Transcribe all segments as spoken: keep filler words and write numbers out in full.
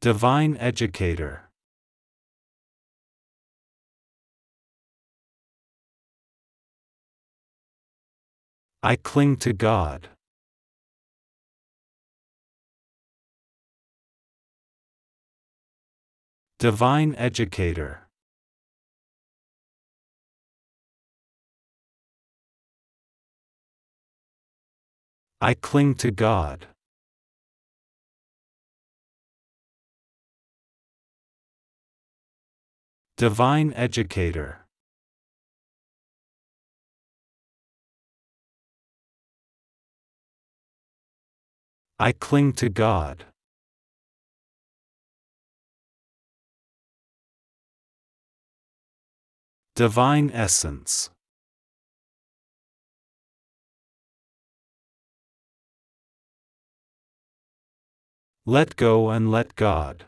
Divine Educator. I cling to God. Divine Educator. I cling to God. Divine Educator. I cling to God. Divine Essence. Let go and let God.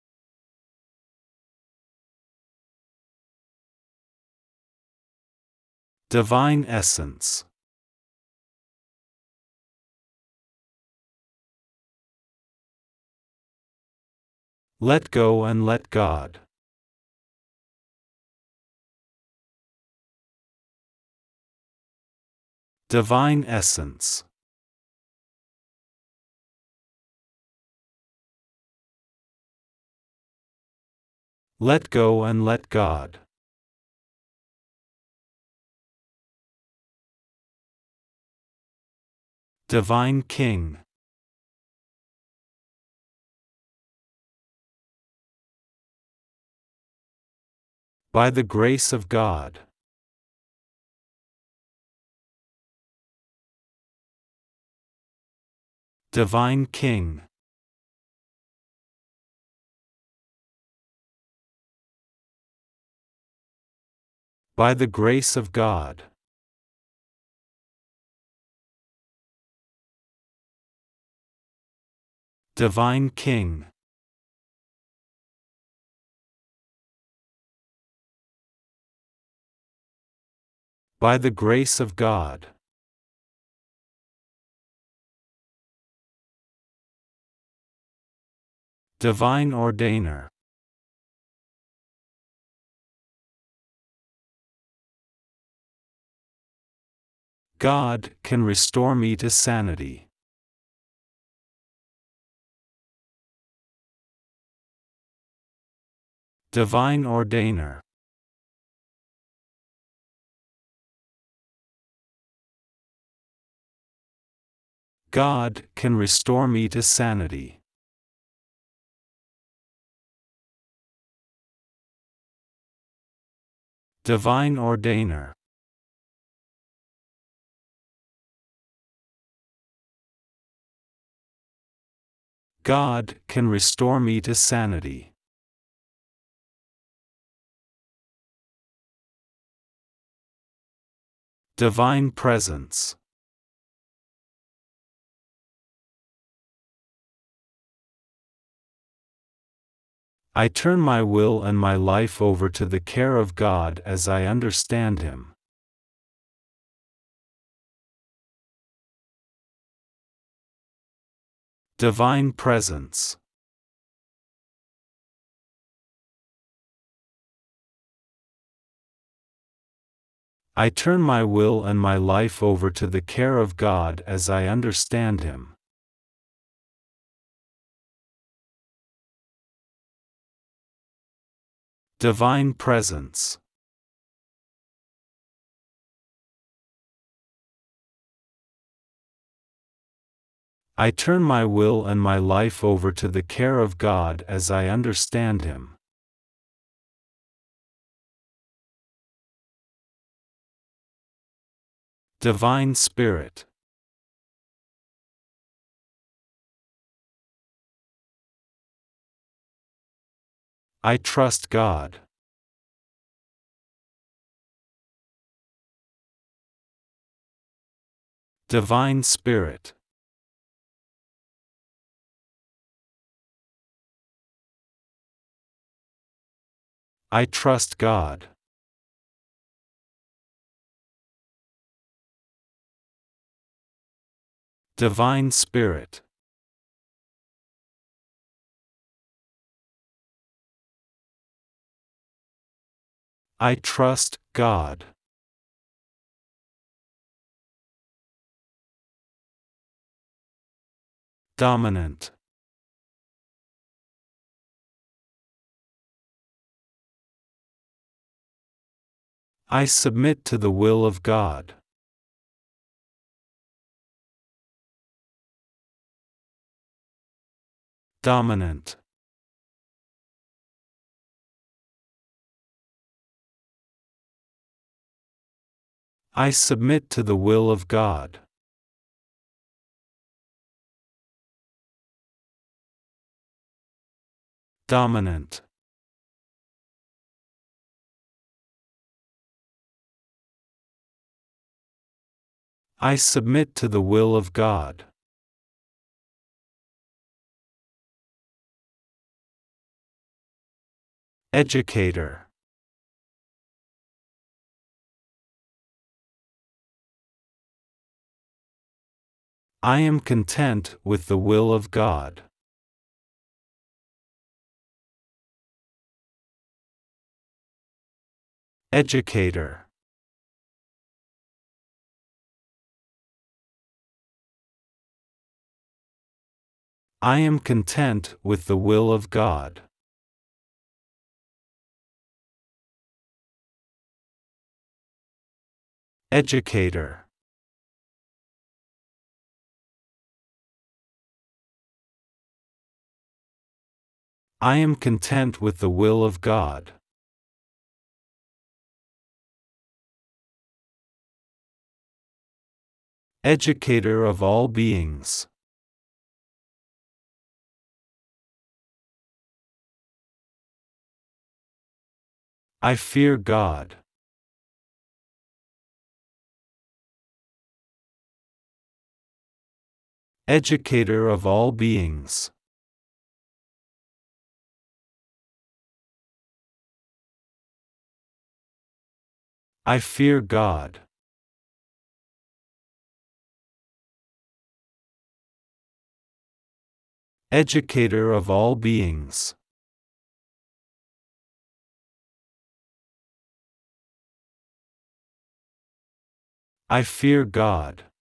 Divine Essence. Let go and let God. Divine Essence. Let go and let God. Divine King. By the grace of God. Divine King. By the grace of God. Divine King. By the grace of God. Divine Ordainer. God can restore me to sanity. Divine Ordainer. God can restore me to sanity. Divine Ordainer. God can restore me to sanity. Divine Presence. I turn my will and my life over to the care of God as I understand Him. Divine Presence. I turn my will and my life over to the care of God as I understand Him. Divine Presence. I turn my will and my life over to the care of God as I understand Him. Divine Spirit. I trust God. Divine Spirit. I trust God. Divine Spirit. I trust God. Dominant. I submit to the will of God. Dominant. I submit to the will of God. Dominant. I submit to the will of God. Educator. I am content with the will of God. Educator. I am content with the will of God. Educator. I am content with the will of God. Educator of all beings. I fear God. Educator of all beings. I fear God. Educator of all beings. I fear God.